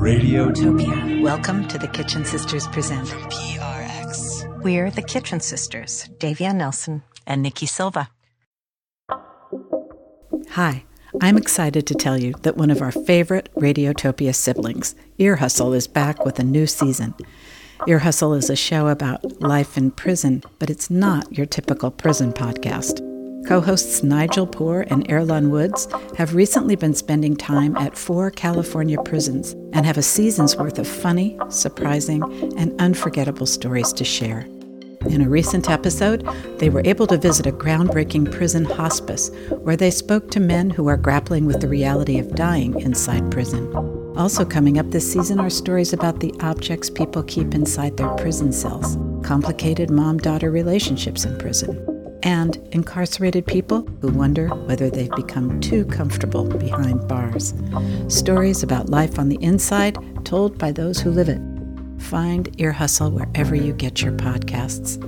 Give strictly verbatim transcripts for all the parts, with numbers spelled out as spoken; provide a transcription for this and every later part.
Radiotopia. Welcome to the Kitchen Sisters Present. From P R X. We're the Kitchen Sisters, Davia Nelson and Nikki Silva. Hi, I'm excited to tell you that one of our favorite Radiotopia siblings, Ear Hustle, is back with a new season. Ear Hustle is a show about life in prison, but it's not your typical prison podcast. Co-hosts Nigel Poor and Erlon Woods have recently been spending time at four California prisons and have a season's worth of funny, surprising, and unforgettable stories to share. In a recent episode, they were able to visit a groundbreaking prison hospice where they spoke to men who are grappling with the reality of dying inside prison. Also coming up this season are stories about the objects people keep inside their prison cells, complicated mom-daughter relationships in prison, and incarcerated people who wonder whether they've become too comfortable behind bars. Stories about life on the inside told by those who live it. Find Ear Hustle wherever you get your podcasts.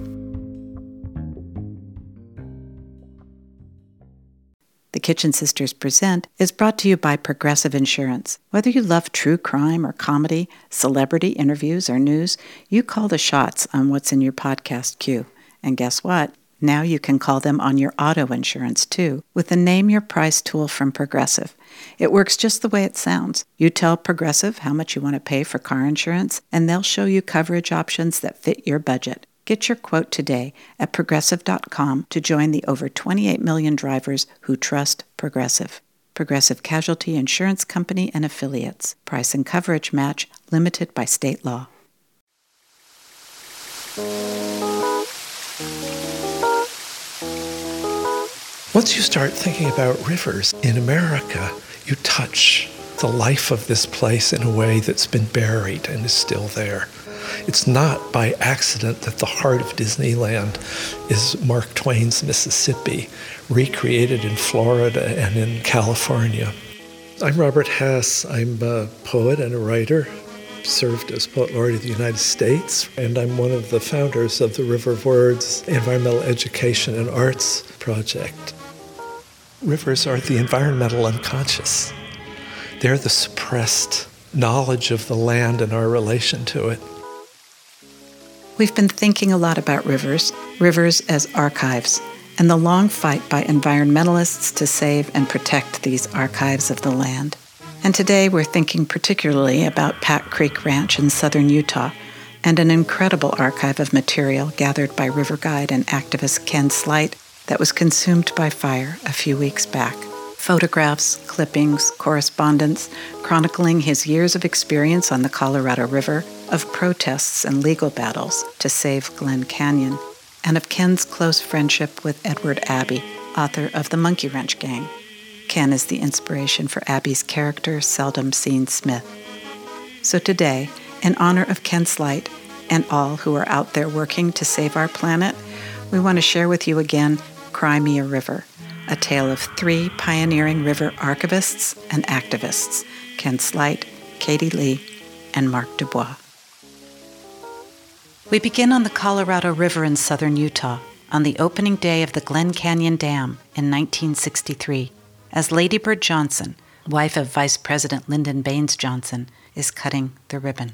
The Kitchen Sisters Present is brought to you by Progressive Insurance. Whether you love true crime or comedy, celebrity interviews or news, you call the shots on what's in your podcast queue. And guess what? Now you can call them on your auto insurance, too, with the Name Your Price tool from Progressive. It works just the way it sounds. You tell Progressive how much you want to pay for car insurance, and they'll show you coverage options that fit your budget. Get your quote today at Progressive dot com to join the over twenty-eight million drivers who trust Progressive. Progressive Casualty Insurance Company and Affiliates. Price and coverage match limited by state law. Once you start thinking about rivers in America, you touch the life of this place in a way that's been buried and is still there. It's not by accident that the heart of Disneyland is Mark Twain's Mississippi, recreated in Florida and in California. I'm Robert Hess. I'm a poet and a writer. Served as Poet Laureate of the United States, and I'm one of the founders of the River of Words Environmental Education and Arts Project. Rivers are the environmental unconscious. They're the suppressed knowledge of the land and our relation to it. We've been thinking a lot about rivers, rivers as archives, and the long fight by environmentalists to save and protect these archives of the land. And today we're thinking particularly about Pat Creek Ranch in southern Utah and an incredible archive of material gathered by river guide and activist Ken Slight that was consumed by fire a few weeks back. Photographs, clippings, correspondence chronicling his years of experience on the Colorado River, of protests and legal battles to save Glen Canyon, and of Ken's close friendship with Edward Abbey, author of the Monkey Wrench Gang. Ken is the inspiration for Abby's character, Seldom Seen Smith. So today, in honor of Ken Slight and all who are out there working to save our planet, we want to share with you again Cry Me a River, a tale of three pioneering river archivists and activists, Ken Slight, Katie Lee, and Mark Dubois. We begin on the Colorado River in southern Utah on the opening day of the Glen Canyon Dam in nineteen sixty-three, as Lady Bird Johnson, wife of Vice President Lyndon Baines Johnson, is cutting the ribbon.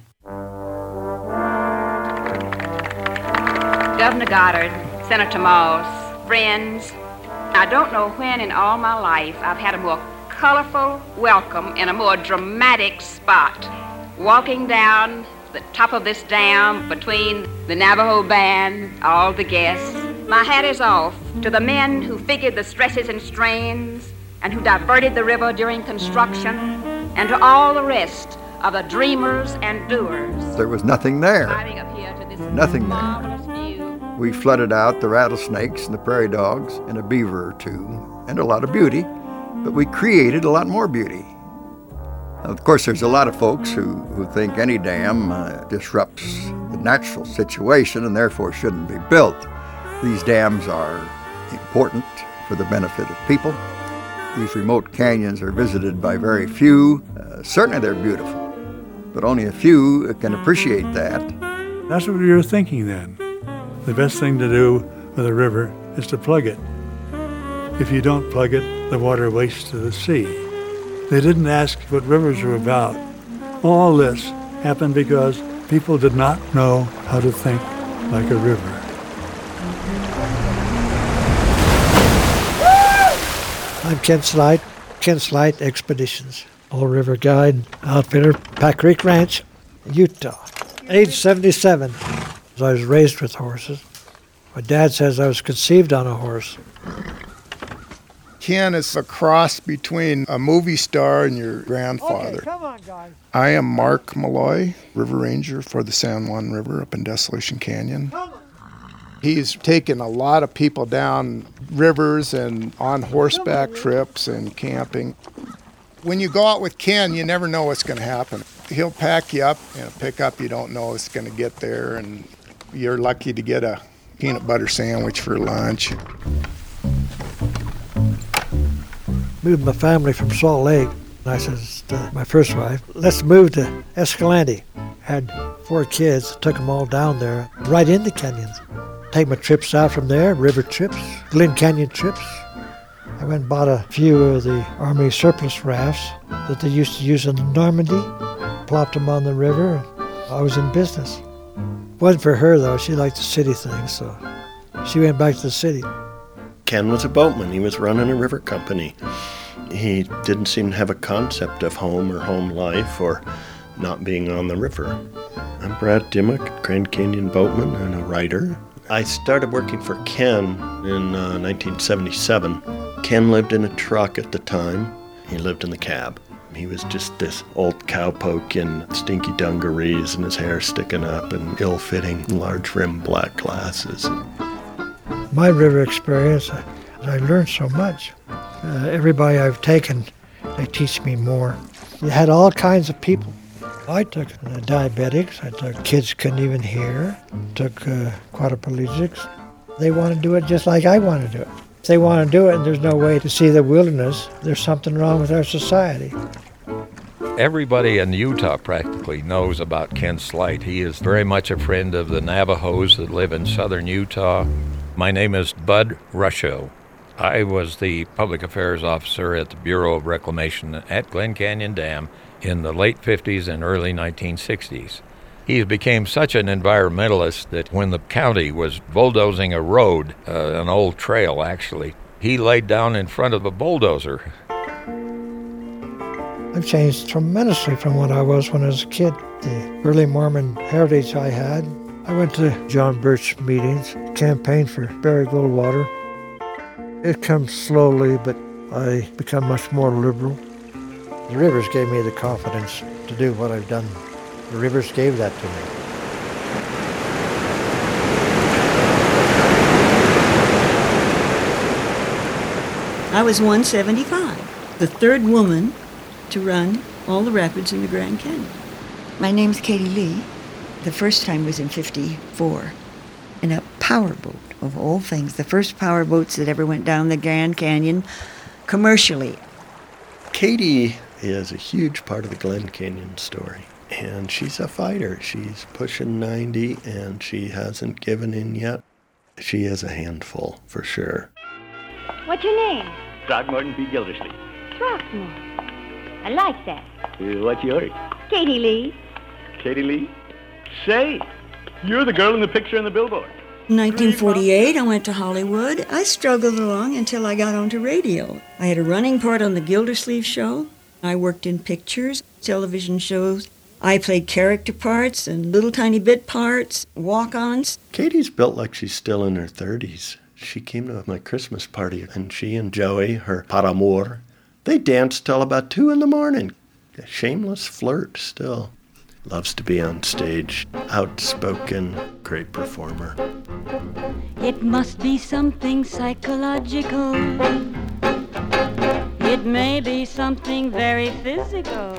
Governor Goddard, Senator Moss, friends, I don't know when in all my life I've had a more colorful welcome in a more dramatic spot. Walking down the top of this dam between the Navajo band, all the guests, my hat is off to the men who figured the stresses and strains and who diverted the river during construction, and to all the rest of the dreamers and doers. There was nothing there. Up here to this Nothing there. view. We flooded out the rattlesnakes and the prairie dogs and a beaver or two, and a lot of beauty, but we created a lot more beauty. Of course, there's a lot of folks who, who think any dam uh, disrupts the natural situation and therefore shouldn't be built. These dams are important for the benefit of people. These remote canyons are visited by very few. Uh, certainly they're beautiful, but only a few can appreciate that. That's what we were thinking then. The best thing to do with a river is to plug it. If you don't plug it, the water wastes to the sea. They didn't ask what rivers were about. All this happened because people did not know how to think like a river. I'm Ken Slight, Ken Slight Expeditions, All River Guide, outfitter, Pack Creek Ranch, Utah. Age seventy-seven. I was raised with horses. My dad says I was conceived on a horse. Ken is a cross between a movie star and your grandfather. Okay, come on, guys. I am Mark Malloy, River Ranger for the San Juan River up in Desolation Canyon. He's taken a lot of people down rivers and on horseback trips and camping. When you go out with Ken, you never know what's going to happen. He'll pack you up in a pickup you don't know it's going to get there, and you're lucky to get a peanut butter sandwich for lunch. Moved my family from Salt Lake. I said to my first wife, let's move to Escalante. Had four kids, took them all down there, right into canyons. Take my trips out from there, river trips, Glen Canyon trips. I went and bought a few of the Army surplus rafts that they used to use in Normandy, plopped them on the river, and I was in business. Wasn't for her, though. She liked the city thing, so she went back to the city. Ken was a boatman. He was running a river company. He didn't seem to have a concept of home or home life or not being on the river. I'm Brad Dimmock, Grand Canyon boatman and a writer. I started working for Ken in uh, nineteen seventy-seven. Ken lived in a truck at the time. He lived in the cab. He was just this old cowpoke in stinky dungarees and his hair sticking up and ill-fitting large-rimmed black glasses. My river experience, I, I learned so much. Uh, everybody I've taken, they teach me more. You had all kinds of people. I took uh, diabetics, I took kids couldn't even hear, took uh, quadriplegics. They want to do it just like I want to do it. If they want to do it and there's no way to see the wilderness, there's something wrong with our society. Everybody in Utah practically knows about Ken Slight. He is very much a friend of the Navajos that live in southern Utah. My name is Bud Ruscho. I was the public affairs officer at the Bureau of Reclamation at Glen Canyon Dam in the late fifties and early nineteen sixties. He became such an environmentalist that when the county was bulldozing a road, uh, an old trail actually, he laid down in front of a bulldozer. I've changed tremendously from what I was when I was a kid. The early Mormon heritage I had. I went to John Birch meetings, campaigned for Barry Goldwater. It comes slowly, but I become much more liberal. The rivers gave me the confidence to do what I've done. The rivers gave that to me. I was one seventy-five, the third woman to run all the rapids in the Grand Canyon. My name's Katie Lee. The first time was in fifty-four in a powerboat, of all things. The first powerboats that ever went down the Grand Canyon commercially. Katie is a huge part of the Glen Canyon story. And she's a fighter. She's pushing ninety, and she hasn't given in yet. She is a handful, for sure. What's your name? Throckmorton P. Gildersleeve. Throckmorton. I like that. Uh, what's yours? Katie Lee. Katie Lee? Say, you're the girl in the picture in the billboard. nineteen forty-eight, I went to Hollywood. I struggled along until I got onto radio. I had a running part on the Gildersleeve show. I worked in pictures, television shows. I played character parts and little tiny bit parts, walk-ons. Katie's built like she's still in her thirties. She came to my Christmas party, and she and Joey, her paramour, they danced till about two in the morning. A shameless flirt still. Loves to be on stage. Outspoken, great performer. It must be something psychological. It may be something very physical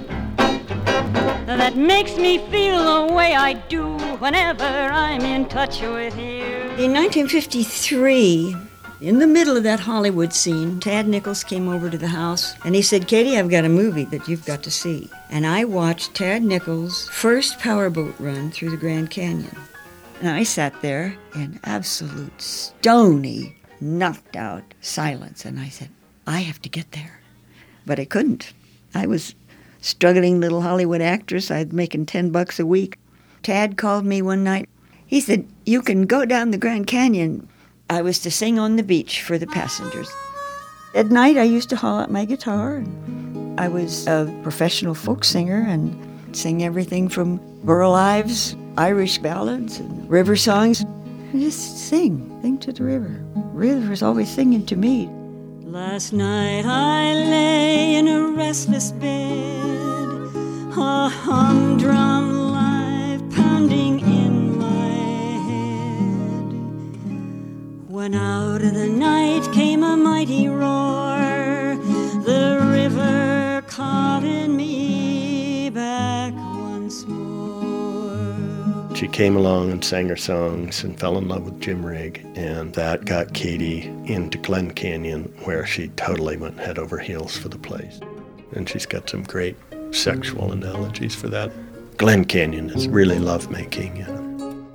that makes me feel the way I do whenever I'm in touch with you. In nineteen fifty-three, in the middle of that Hollywood scene, Tad Nichols came over to the house and he said, Katie, I've got a movie that you've got to see. And I watched Tad Nichols' first powerboat run through the Grand Canyon. And I sat there in absolute stony, knocked out silence. And I said, I have to get there. But I couldn't. I was struggling little Hollywood actress. I was making ten bucks a week. Tad called me one night. He said, "You can go down the Grand Canyon." I was to sing on the beach for the passengers. At night, I used to haul out my guitar. I was a professional folk singer and sing everything from Burl Ives, Irish ballads, and river songs. Just sing, sing to the river. River was always singing to me. Last night I lay in a restless bed, a humdrum life pounding in my head. When out of the night came a mighty roar, the river calling me back once more. She came along and sang her songs and fell in love with Jim Rigg, and that got Katie into Glen Canyon, where she totally went head over heels for the place. And she's got some great sexual analogies for that. Glen Canyon is really lovemaking, you know.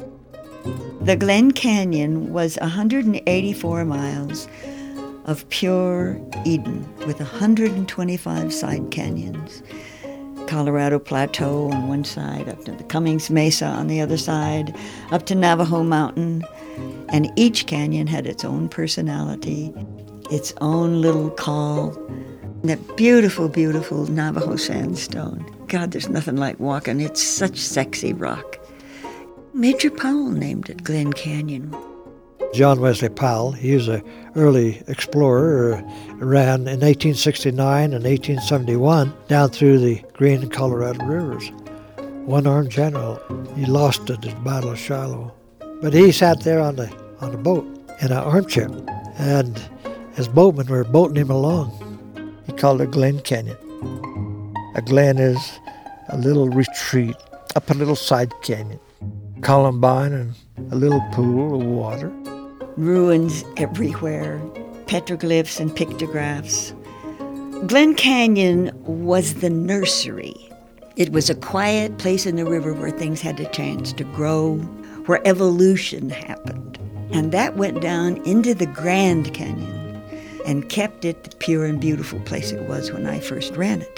The Glen Canyon was one hundred eighty-four miles of pure Eden with one hundred twenty-five side canyons. Colorado Plateau on one side, up to the Cummings Mesa on the other side, up to Navajo Mountain. And each canyon had its own personality, its own little call. That beautiful, beautiful Navajo sandstone. God, there's nothing like walking. It's such sexy rock. Major Powell named it Glen Canyon. John Wesley Powell, he was an early explorer, uh, ran in eighteen sixty-nine and eighteen seventy-one down through the Green and Colorado rivers. One-armed general. He lost at the Battle of Shiloh. But he sat there on the on the boat in an armchair, and his boatmen were boating him along. He called it Glen Canyon. A glen is a little retreat up a little side canyon. Columbine and a little pool of water. Ruins everywhere, petroglyphs and pictographs. Glen Canyon was the nursery. It was a quiet place in the river where things had a chance to grow, where evolution happened. And that went down into the Grand Canyon and kept it the pure and beautiful place it was when I first ran it.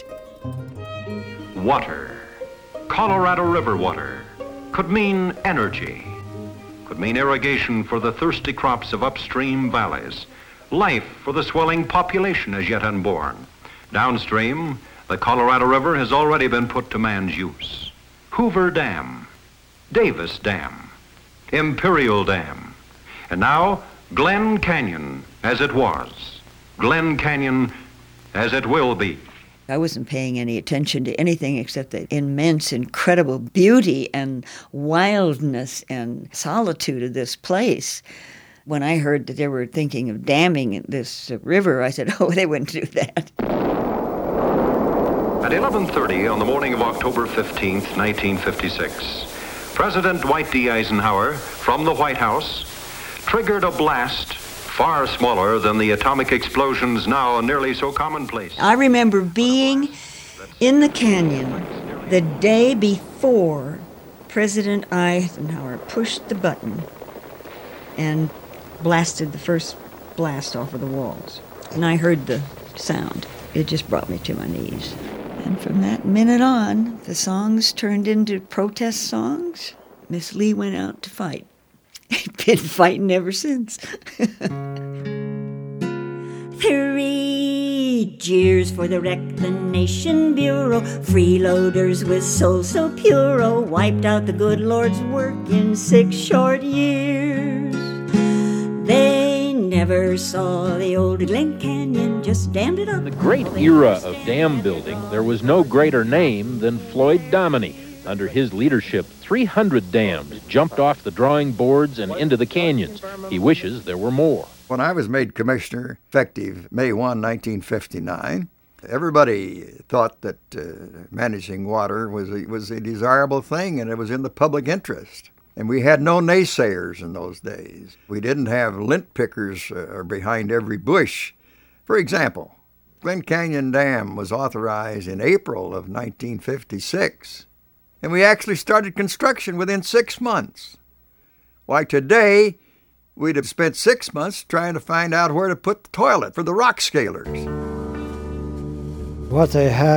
Water, Colorado River water, could mean energy, could mean irrigation for the thirsty crops of upstream valleys, life for the swelling population as yet unborn. Downstream, the Colorado River has already been put to man's use. Hoover Dam, Davis Dam, Imperial Dam, and now Glen Canyon as it was, Glen Canyon as it will be. I wasn't paying any attention to anything except the immense, incredible beauty and wildness and solitude of this place. When I heard that they were thinking of damming this river, I said, oh, they wouldn't do that. At eleven thirty on the morning of October fifteenth, nineteen fifty-six, President Dwight D. Eisenhower, from the White House, triggered a blast far smaller than the atomic explosions now nearly so commonplace. I remember being in the canyon the day before President Eisenhower pushed the button and blasted the first blast off of the walls. And I heard the sound. It just brought me to my knees. And from that minute on, the songs turned into protest songs. Miss Lee went out to fight. Been fighting ever since. Three cheers for the Reclamation Bureau. Freeloaders with souls so pure, oh, wiped out the good Lord's work in six short years. They never saw the old Glen Canyon, just dammed it up. In the great era of dam building, there was no greater name than Floyd Dominy. Under his leadership, three hundred dams jumped off the drawing boards and into the canyons. He wishes there were more. When I was made commissioner, effective May first, nineteen fifty-nine, everybody thought that uh, managing water was a, was a desirable thing and it was in the public interest. And we had no naysayers in those days. We didn't have lint pickers uh, behind every bush. For example, Glen Canyon Dam was authorized in April of nineteen fifty-six. And we actually started construction within six months. Why, today, we'd have spent six months trying to find out where to put the toilet for the rock scalers. What they had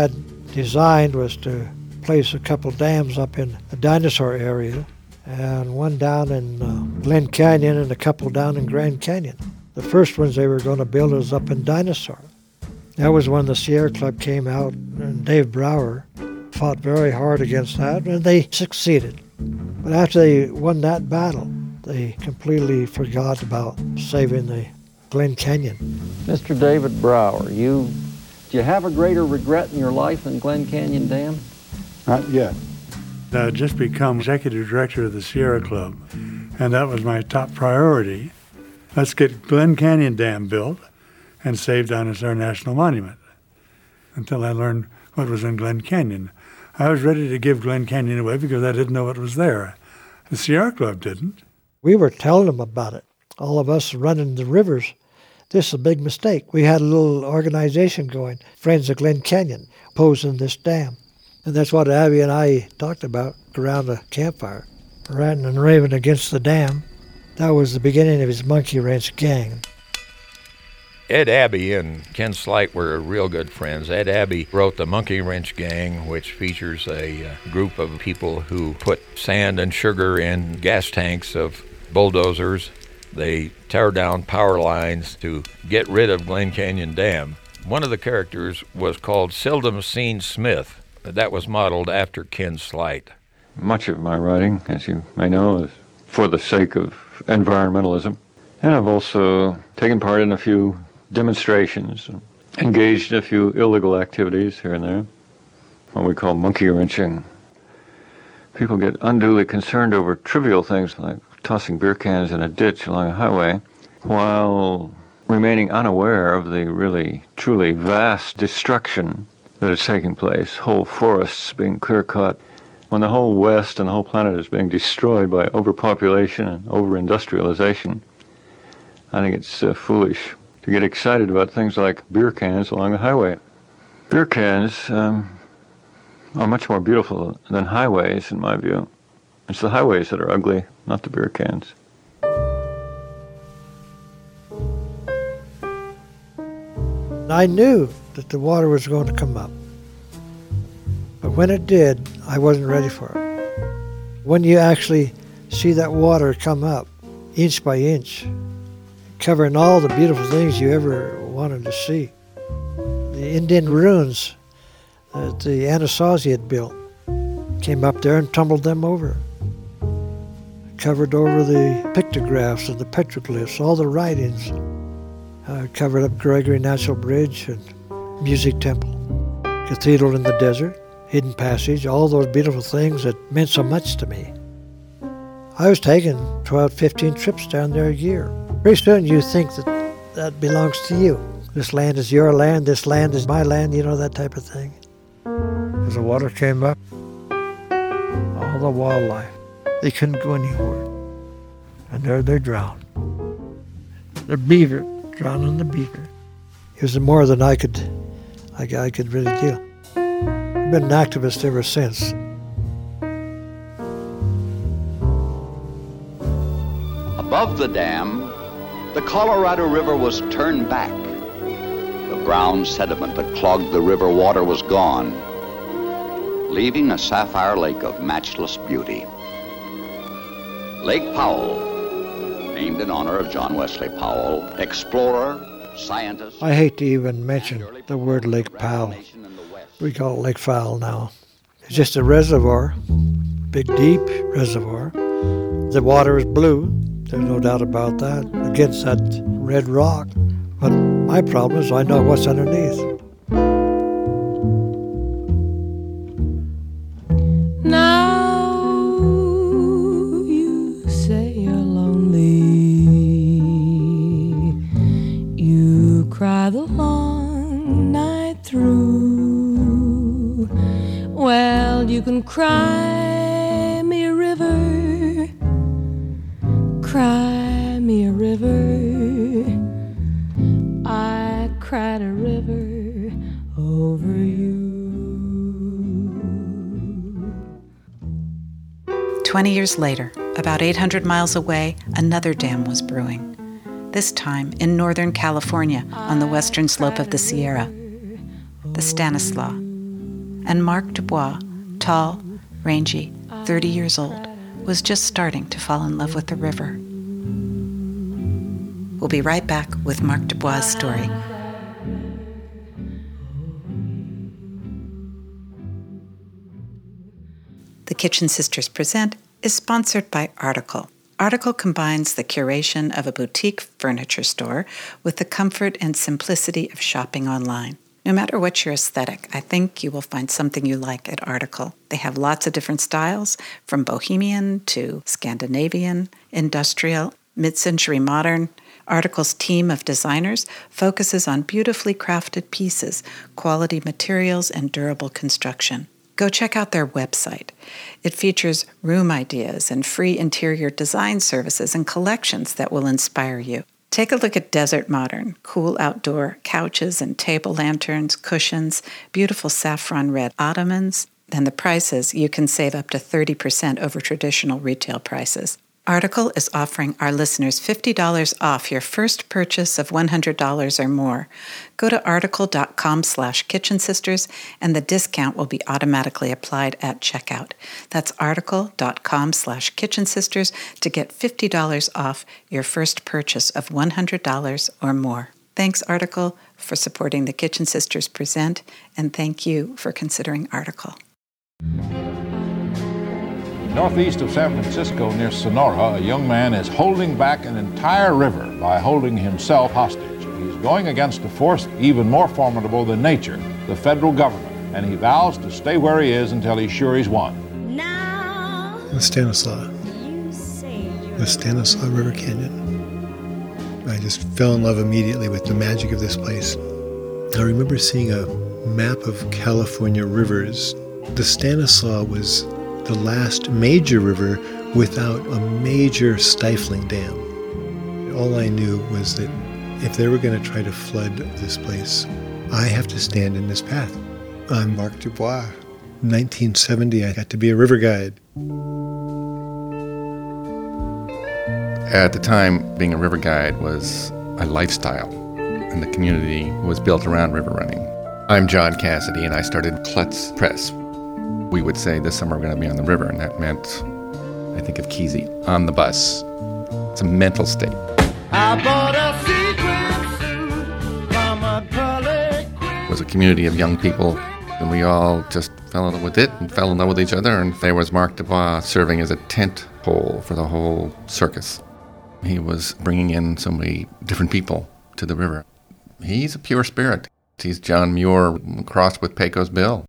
designed was to place a couple dams up in the Dinosaur area, and one down in uh, Glen Canyon and a couple down in Grand Canyon. The first ones they were going to build was up in Dinosaur. That was when the Sierra Club came out, and Dave Brower fought very hard against that, and they succeeded. But after they won that battle, they completely forgot about saving the Glen Canyon. Mister David Brower, you, do you have a greater regret in your life than Glen Canyon Dam? Not yet. I had just become executive director of the Sierra Club, and that was my top priority. Let's get Glen Canyon Dam built and save Dinosaur National Monument, until I learned what was in Glen Canyon. I was ready to give Glen Canyon away because I didn't know what was there. The Sierra Club didn't. We were telling them about it. All of us running the rivers. This is a big mistake. We had a little organization going, Friends of Glen Canyon, opposing this dam. And that's what Abby and I talked about around a campfire, ranting and raving against the dam. That was the beginning of his Monkey Wrench gang. Ed Abbey and Ken Slight were real good friends. Ed Abbey wrote the Monkey Wrench Gang, which features a uh, group of people who put sand and sugar in gas tanks of bulldozers. They tear down power lines to get rid of Glen Canyon Dam. One of the characters was called Seldom Seen Smith. That was modeled after Ken Slight. Much of my writing, as you may know, is for the sake of environmentalism. And I've also taken part in a few demonstrations, engaged in a few illegal activities here and there, what we call monkey wrenching. People get unduly concerned over trivial things like tossing beer cans in a ditch along a highway, while remaining unaware of the really, truly vast destruction that is taking place, whole forests being clear-cut, when the whole West and the whole planet is being destroyed by overpopulation and over-industrialization. I think it's uh, foolish to get excited about things like beer cans along the highway. Beer cans um, are much more beautiful than highways, in my view. It's the highways that are ugly, not the beer cans. I knew that the water was going to come up. But when it did, I wasn't ready for it. When you actually see that water come up, inch by inch, covering all the beautiful things you ever wanted to see. The Indian ruins that the Anasazi had built came up there and tumbled them over. Covered over the pictographs and the petroglyphs, all the writings. Uh, covered up Gregory Natural Bridge and Music Temple, Cathedral in the Desert, Hidden Passage, all those beautiful things that meant so much to me. I was taking twelve, fifteen trips down there a year. Pretty soon you think that that belongs to you. This land is your land, this land is my land, you know, that type of thing. As the water came up, all the wildlife, they couldn't go anywhere. And there they drowned. The beaver drowned in the beaver. It was more than I could, I, I could really do. I've been an activist ever since. Above the dam, the Colorado River was turned back. The brown sediment that clogged the river water was gone, leaving a sapphire lake of matchless beauty. Lake Powell, named in honor of John Wesley Powell, explorer, scientist. I hate to even mention the word Lake Powell. We call it Lake Powell now. It's just a reservoir, big deep reservoir. The water is blue, there's no doubt about that, against that red rock. But my problem is I know what's underneath. Now you say you're lonely. You cry the long night through. Well, you can cry me a river. Cry me a river. I cried a river over you. Twenty years later, about eight hundred miles away, another dam was brewing. This time in Northern California on the western slope of the Sierra, the Stanislaus. and Mark Dubois, tall, rangy, thirty years old, was just starting to fall in love with the river. We'll be right back with Mark Dubois' story. The Kitchen Sisters Present is sponsored by Article. Article combines the curation of a boutique furniture store with the comfort and simplicity of shopping online. No matter what your aesthetic, I think you will find something you like at Article. They have lots of different styles, from bohemian to Scandinavian, industrial, mid-century modern. Article's team of designers focuses on beautifully crafted pieces, quality materials, and durable construction. Go check out their website. It features room ideas and free interior design services and collections that will inspire you. Take a look at Desert Modern, cool outdoor couches and table lanterns, cushions, beautiful saffron red ottomans. And the prices, you can save up to thirty percent over traditional retail prices. Article is offering our listeners fifty dollars off your first purchase of one hundred dollars or more. Go to article.com slash kitchen sisters and the discount will be automatically applied at checkout. That's article.com slash kitchen sisters to get fifty dollars off your first purchase of one hundred dollars or more. Thanks, Article, for supporting the Kitchen Sisters Present, and thank you for considering Article. Northeast of San Francisco, near Sonora, a young man is holding back an entire river by holding himself hostage. He's going against a force even more formidable than nature, the federal government, and he vows to stay where he is until he's sure he's won. The Stanislaus. The Stanislaus River Canyon. I just fell in love immediately with the magic of this place. I remember seeing a map of California rivers. The Stanislaus was the last major river without a major stifling dam. All I knew was that if they were going to try to flood this place, I have to stand in this path. I'm Mark Dubois. In nineteen seventy, I got to be a river guide. At the time, being a river guide was a lifestyle, and the community was built around river running. I'm John Cassidy, and I started Klutz Press. We would say this summer we're going to be on the river, and that meant, I think of Kesey, on the bus. It's a mental state. I bought a sequin suit from a Pearly. It was a community of young people, and we all just fell in love with it and fell in love with each other, and there was Mark Dubois serving as a tent pole for the whole circus. He was bringing in so many different people to the river. He's a pure spirit. He's John Muir crossed with Pecos Bill.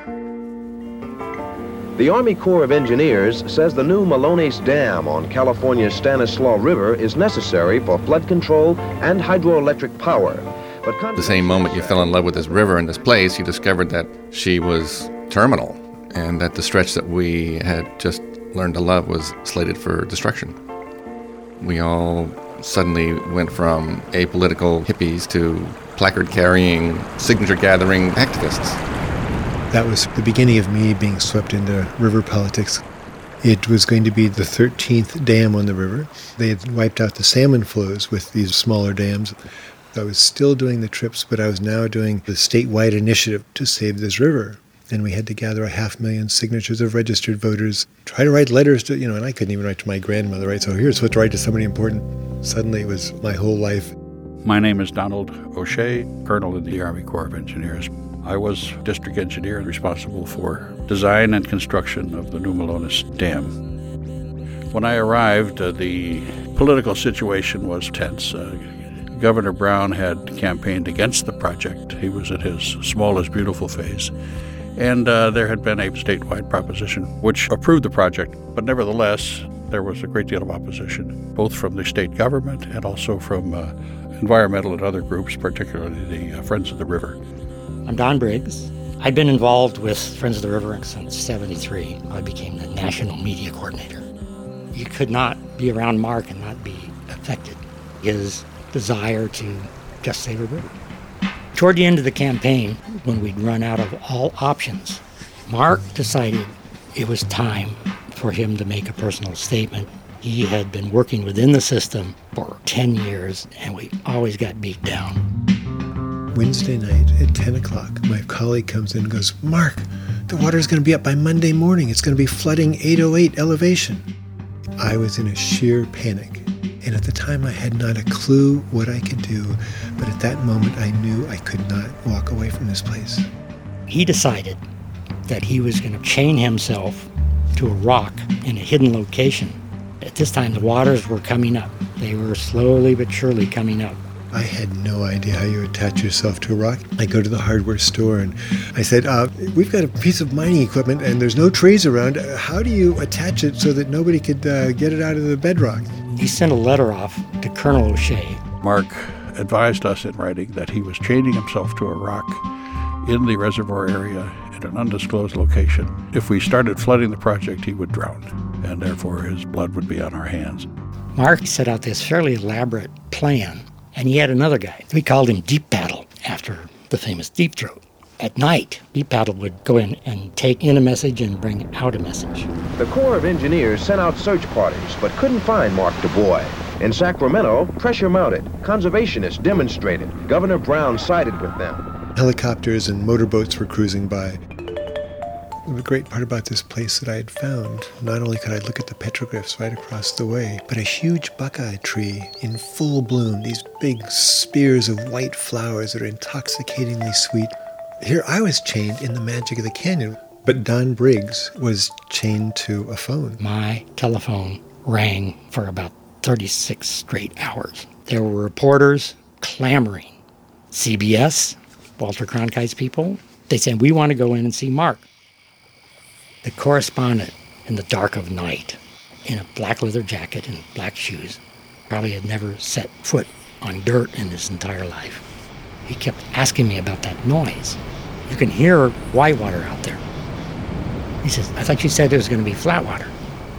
The Army Corps of Engineers says the new Malones Dam on California's Stanislaus River is necessary for flood control and hydroelectric power. But con- the same moment you fell in love with this river and this place, you discovered that she was terminal and that the stretch that we had just learned to love was slated for destruction. We all suddenly went from apolitical hippies to placard-carrying, signature-gathering activists. That was the beginning of me being swept into river politics. It was going to be the thirteenth dam on the river. They had wiped out the salmon flows with these smaller dams. I was still doing the trips, but I was now doing the statewide initiative to save this river. And we had to gather a half million signatures of registered voters, try to write letters to, you know, and I couldn't even write to my grandmother, right? So here's what to write to somebody important. Suddenly it was my whole life. My name is Donald O'Shea, Colonel in the Army Corps of Engineers. I was district engineer responsible for design and construction of the new Malones Dam. When I arrived, uh, the political situation was tense. Uh, Governor Brown had campaigned against the project. He was at his smallest beautiful phase. And uh, there had been a statewide proposition which approved the project. But nevertheless, there was a great deal of opposition, both from the state government and also from uh, environmental and other groups, particularly the uh, Friends of the River. I'm Don Briggs. I'd been involved with Friends of the River since seventy-three. I became the national media coordinator. You could not be around Mark and not be affected. His desire to just save a river. Toward the end of the campaign, when we'd run out of all options, Mark decided it was time for him to make a personal statement. He had been working within the system for ten years, and we always got beat down. Wednesday night at ten o'clock, my colleague comes in and goes, "Mark, the water's going to be up by Monday morning. It's going to be flooding eight oh eight elevation." I was in a sheer panic. And at the time, I had not a clue what I could do. But at that moment, I knew I could not walk away from this place. He decided that he was going to chain himself to a rock in a hidden location. At this time, the waters were coming up. They were slowly but surely coming up. I had no idea how you attach yourself to a rock. I go to the hardware store and I said, uh, we've got a piece of mining equipment and there's no trees around. How do you attach it so that nobody could uh, get it out of the bedrock? He sent a letter off to Colonel O'Shea. Mark advised us in writing that he was chaining himself to a rock in the reservoir area at an undisclosed location. If we started flooding the project, he would drown, and therefore his blood would be on our hands. Mark set out this fairly elaborate plan. And he had another guy. We called him Deep Paddle, after the famous Deep Throat. At night, Deep Paddle would go in and take in a message and bring out a message. The Corps of Engineers sent out search parties, but couldn't find Mark DuBois. In Sacramento, pressure mounted. Conservationists demonstrated. Governor Brown sided with them. Helicopters and motorboats were cruising by. The great part about this place that I had found, not only could I look at the petroglyphs right across the way, but a huge buckeye tree in full bloom, these big spears of white flowers that are intoxicatingly sweet. Here I was chained in the magic of the canyon, but Don Briggs was chained to a phone. My telephone rang for about thirty-six straight hours. There were reporters clamoring. C B S, Walter Cronkite's people, they said, "We want to go in and see Mark." The correspondent, in the dark of night, in a black leather jacket and black shoes, probably had never set foot on dirt in his entire life. He kept asking me about that noise. You can hear whitewater out there. He says, "I thought you said it was going to be flat water."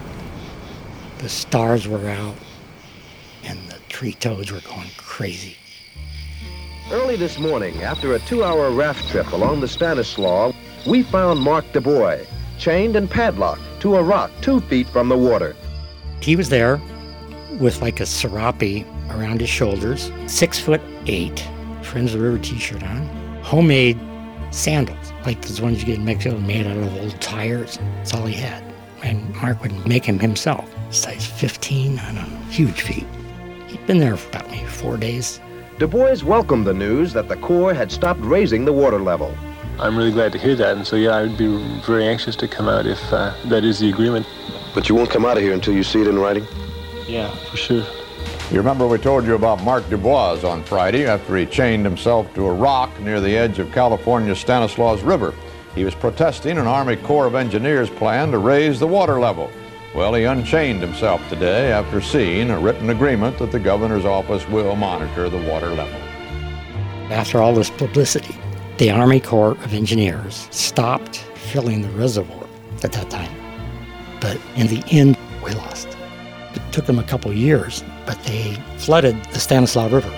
The stars were out, and the tree toads were going crazy. Early this morning, after a two-hour raft trip along the Stanislaus, we found Mark DuBois, chained and padlocked to a rock two feet from the water. He was there with like a serape around his shoulders, six foot eight, Friends of the River t-shirt on, homemade sandals, like those ones you get in Mexico made out of old tires. That's all he had. And Mark would make him himself, size fifteen, I don't know, huge feet. He'd been there for about maybe four days. DuBois welcomed the news that the Corps had stopped raising the water level. I'm really glad to hear that, and so yeah, I would be very anxious to come out if uh, that is the agreement. But you won't come out of here until you see it in writing? Yeah, for sure. You remember we told you about Mark DuBois on Friday after he chained himself to a rock near the edge of California's Stanislaus River. He was protesting an Army Corps of Engineers plan to raise the water level. Well, he unchained himself today after seeing a written agreement that the governor's office will monitor the water level. After all this publicity, the Army Corps of Engineers stopped filling the reservoir at that time. But in the end, we lost. It took them a couple years, but they flooded the Stanislaus River.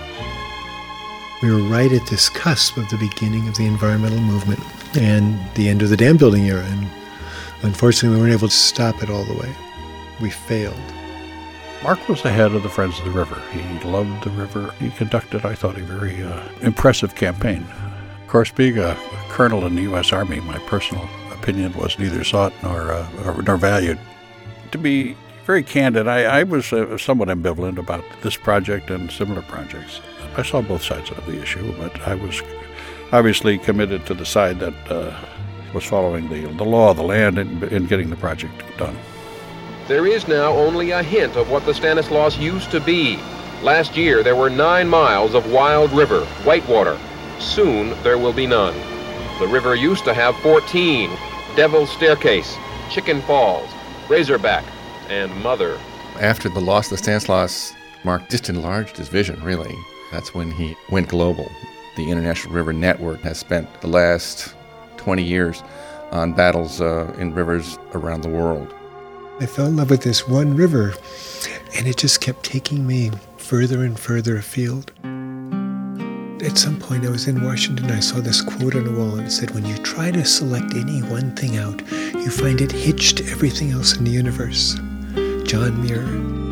We were right at this cusp of the beginning of the environmental movement and the end of the dam building era. And unfortunately, we weren't able to stop it all the way. We failed. Mark was the head of the Friends of the River. He loved the river. He conducted, I thought, a very uh, impressive campaign. Of course, being a colonel in the U S Army, my personal opinion was neither sought nor, uh, or, nor valued. To be very candid, I, I was uh, somewhat ambivalent about this project and similar projects. I saw both sides of the issue, but I was obviously committed to the side that uh, was following the, the law of the land in, in getting the project done. There is now only a hint of what the Stanislaus used to be. Last year, there were nine miles of wild river, whitewater. Soon, there will be none. The river used to have fourteen, Devil's Staircase, Chicken Falls, Razorback, and Mother. After the loss of the Stanislaus, Mark just enlarged his vision, really. That's when he went global. The International River Network has spent the last twenty years on battles uh, in rivers around the world. I fell in love with this one river, and it just kept taking me further and further afield. At some point, I was in Washington, I saw this quote on the wall, and it said, "When you try to select any one thing out, you find it hitched to everything else in the universe." John Muir.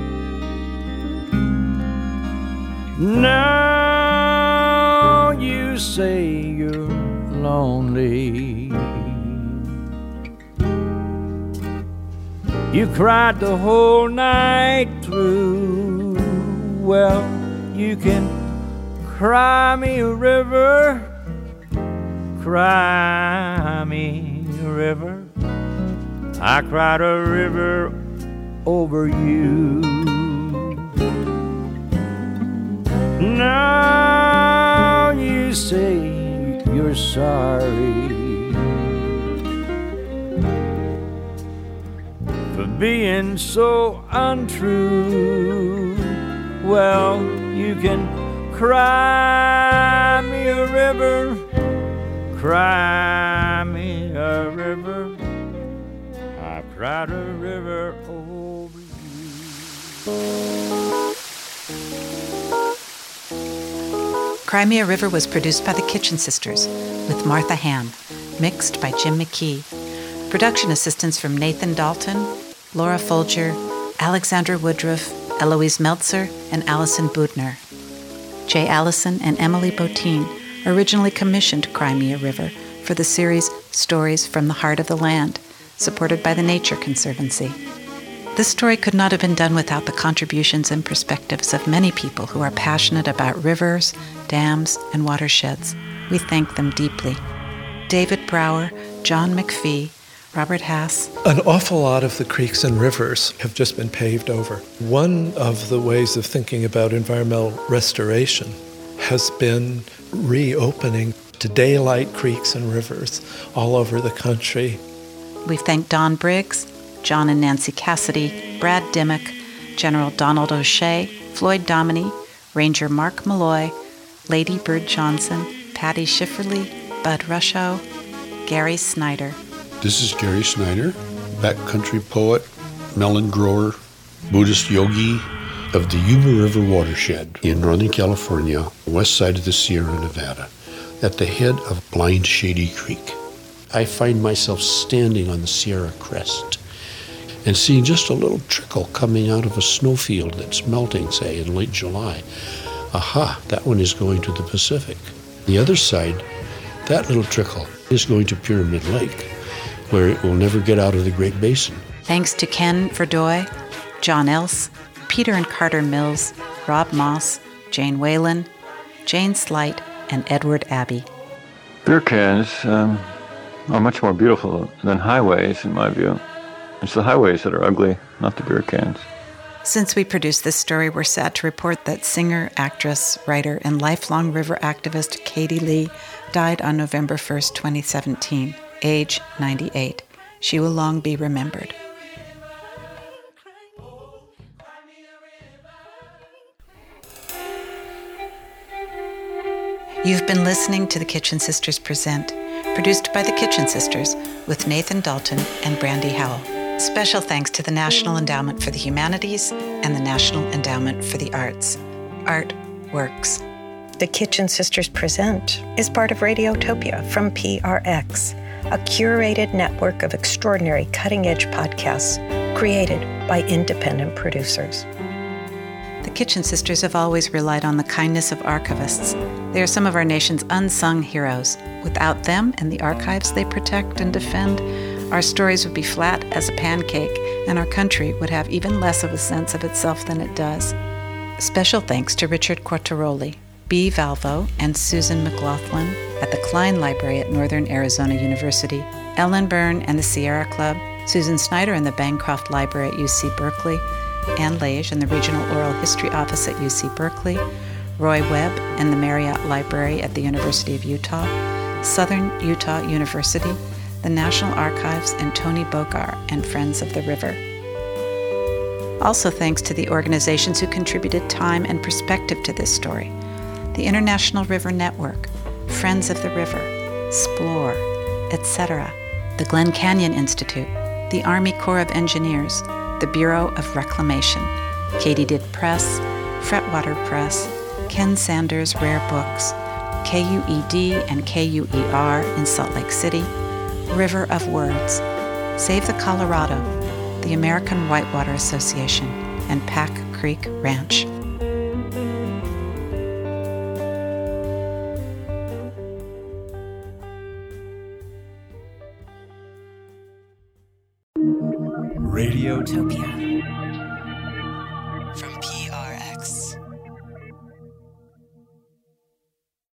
Now you you say you're lonely. You cried the whole night through. Well, you can cry me a river, cry me a river. I cried a river over you. Now you say you're sorry for being so untrue. Well, you can cry me a river, cry me a river. I cried a river over you. Cry Me a River was produced by the Kitchen Sisters with Martha Ham, mixed by Jim McKee. Production assistance from Nathan Dalton, Laura Folger, Alexandra Woodruff, Eloise Meltzer, and Allison Budner. Jay Allison and Emily Botine originally commissioned Cry Me a River for the series Stories from the Heart of the Land, supported by the Nature Conservancy. This story could not have been done without the contributions and perspectives of many people who are passionate about rivers, dams, and watersheds. We thank them deeply. David Brower, John McPhee, Robert Hass. An awful lot of the creeks and rivers have just been paved over. One of the ways of thinking about environmental restoration has been reopening to daylight creeks and rivers all over the country. We've thanked Don Briggs, John and Nancy Cassidy, Brad Dimmock, General Donald O'Shea, Floyd Dominy, Ranger Mark Malloy, Lady Bird Johnson, Patty Schifferly, Bud Rusho, Gary Snyder. This is Gary Snyder, backcountry poet, melon grower, Buddhist yogi of the Yuba River watershed in Northern California, west side of the Sierra Nevada, at the head of Blind Shady Creek. I find myself standing on the Sierra crest and seeing just a little trickle coming out of a snowfield that's melting, say, in late July. Aha, that one is going to the Pacific. The other side, that little trickle is going to Pyramid Lake, where it will never get out of the Great Basin. Thanks to Ken Verdoy, John Else, Peter and Carter Mills, Rob Moss, Jane Whalen, Jane Slight, and Edward Abbey. Beer cans um, are much more beautiful than highways, in my view. It's the highways that are ugly, not the beer cans. Since we produced this story, we're sad to report that singer, actress, writer, and lifelong river activist Katie Lee died on November first, twenty seventeen, age ninety-eight. She will long be remembered. You've been listening to The Kitchen Sisters Present, produced by The Kitchen Sisters with Nathan Dalton and Brandy Howell. Special thanks to the National Endowment for the Humanities and the National Endowment for the Arts. Art works. The Kitchen Sisters Present is part of Radiotopia from P R X, a curated network of extraordinary cutting-edge podcasts created by independent producers. The Kitchen Sisters have always relied on the kindness of archivists. They are some of our nation's unsung heroes. Without them and the archives they protect and defend, our stories would be flat as a pancake, and our country would have even less of a sense of itself than it does. Special thanks to Richard Quartaroli, Bea Valvo, and Susan McLaughlin at the Klein Library at Northern Arizona University, Ellen Byrne and the Sierra Club, Susan Snyder and the Bancroft Library at U C Berkeley, Ann Lage and the Regional Oral History Office at U C Berkeley, Roy Webb and the Marriott Library at the University of Utah, Southern Utah University, the National Archives, and Tony Bogar and Friends of the River. Also thanks to the organizations who contributed time and perspective to this story: the International River Network, Friends of the River, Splore, et cetera, the Glen Canyon Institute, the Army Corps of Engineers, the Bureau of Reclamation, Katydid Press, Fretwater Press, Ken Sanders Rare Books, K U E D and K U E R in Salt Lake City, River of Words, Save the Colorado, the American Whitewater Association, and Pack Creek Ranch. Radiotopia from P